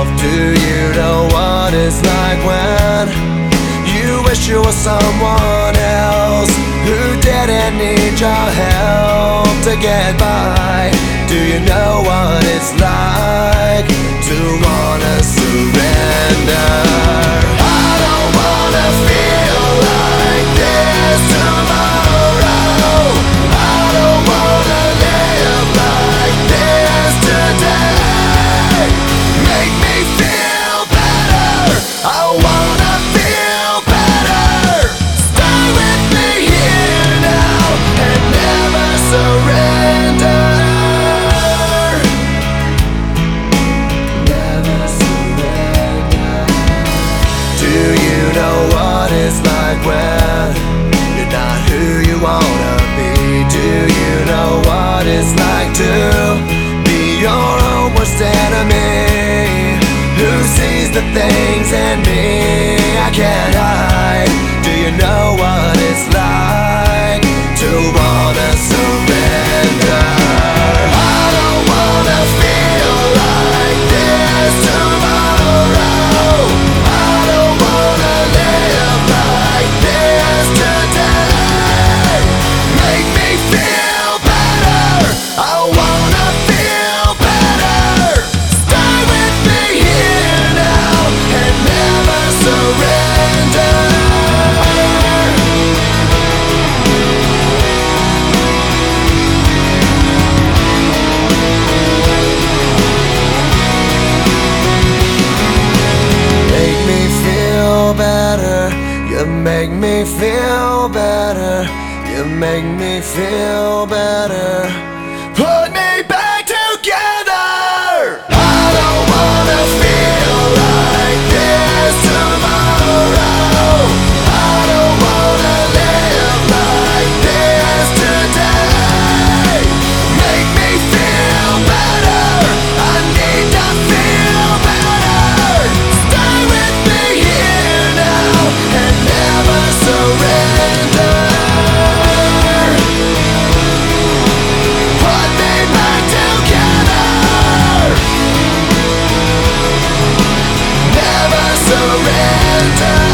Do you know what it's like when you wish you were someone else who didn't need your help to get by? Do you know what it's like to wanna surrender? I don't wanna feel like this tomorrow. I don't wanna live like this today. Make me feel better. I wanna feel better. Stay with me here now and never surrender. Never surrender. Do you know what it's like when you're not who you wanna be? Do you know what it's like to be your own worst enemy? Who sees the things in me I can't hide? Do you know what it's like to wanna surrender? I don't wanna feel like this tomorrow. I don't wanna live like this today. Make me feel better. I wanna feel better. Stay with me here now and never surrender. Make me feel better. You make me feel better. You make me feel better. Put me back together. I don't wanna feel like this tomorrow. I don't wanna live like this today. Make me feel better. I need to feel better. Stay with me here now and never surrender. Put me back together. Never surrender.